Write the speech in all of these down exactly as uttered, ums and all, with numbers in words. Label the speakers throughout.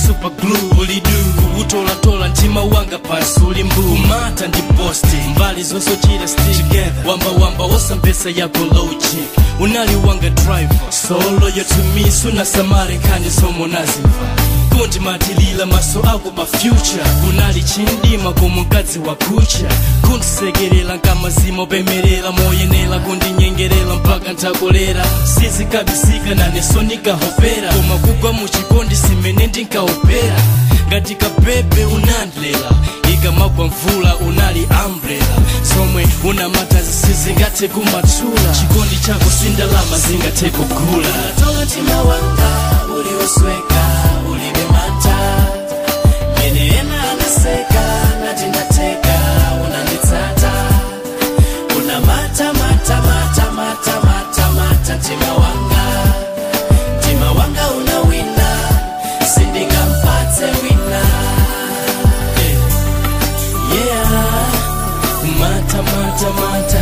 Speaker 1: super glue ulidu kuutola tola ntima wanga pasi ulimbu kumata ndi posti mbali zonso chira stick wamba wamba osambesa yako logic unali wanga driver so loyal to me suna samari kandi somo nazimva kundi matilila maso ako pa future kunali chindima kumukazi wa kucha kundisekerela nkamazima opemerera moyenela kundinyengerela mpaka ntakolera sizikabisika naneso nikahopera koma kugwa muchikondi simene ndinkaopera ngati kabebe unandlela ikamagwa mvula unali umbrella somwe unamatazi sizingathe kumathula chikondi chako sindalama zingathe kugula
Speaker 2: tola tima wanga uliosweka ulibe mata mene ena anaseka nati ndateka unanitsata una mata mata mata mata mata mata tima wanga tima wanga unawina sindingampatse wina
Speaker 1: hey. Yeah mata mata mata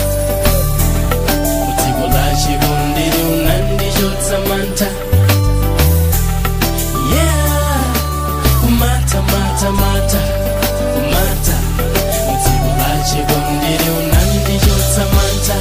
Speaker 1: utiko la chikondiri unandichotsa manta mata mata mata utiko la chikondiri unandichotsa manta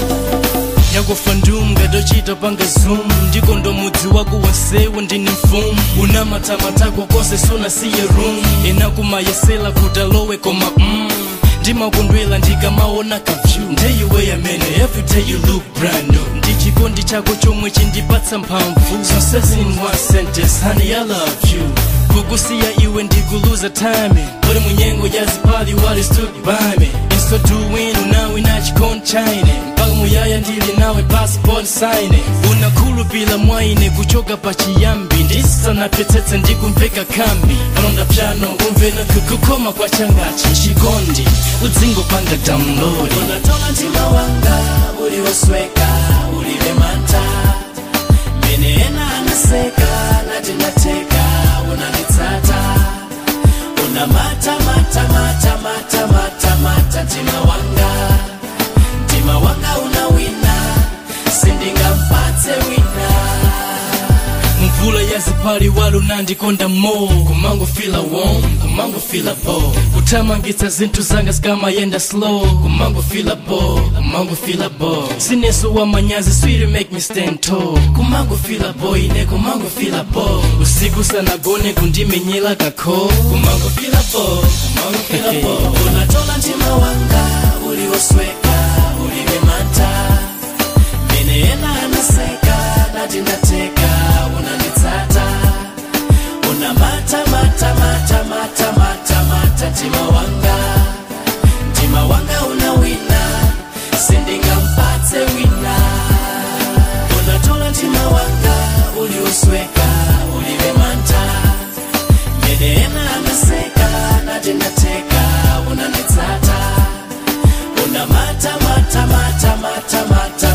Speaker 1: yakufa ndunga dochita panga zoom ndiko ndo mudzi wako wasewo ndini mfumu una matamatako kose sona siye room enakumayesela kutalowe koma mm ndimakondwela ndikamaona kavyu ndeiwe amene everyday you look brand new ndichikondi chako chomwe chindipatsa mphamvu so says in one sentence honey I love you kukusiya iwe ndikuluza time pali munyengo yazipali wali stood by me inso doing unawe nachikondi chaine mpaka muyaya ndili nawe passport sign unakhulupila mwaine kuchoka pachiyambi ndisanapetsetse ndikumveka kambi palonda pyano umvena kukukoma kwa changachi chikondi udzingo panga download
Speaker 2: unatola ntima wanga uliosweka ulibe mata mene ena anaseka nati ndateka unanitsata una mata mata mata mata mata mata ntima wanga ntima wanga unawina sindingampatse wina
Speaker 1: mvula yazipali walo nandikonda mo kumango fila warm kumango fila bo kutamangitsa zinthu zanga zikamayenda slow kumango fila bo kumango fila bo sineso wa manyazi sweet make me stand tall kumango fila bo ine kumango fila bo usiku sanagone kundimenyela kakho kumango fila bo kumango fila bo
Speaker 2: unatola ntima wanga uliosweka ulibe mata mene ena anaseka nati ndateka unanitsata una mata mata mata mata mata mata ntima wanga ntima wanga unawina sindingampatse wina unatola ntima wanga uliosweka ulibe mata mene ena anaseka nati ndateka unanitsata una mata mata mata mata mata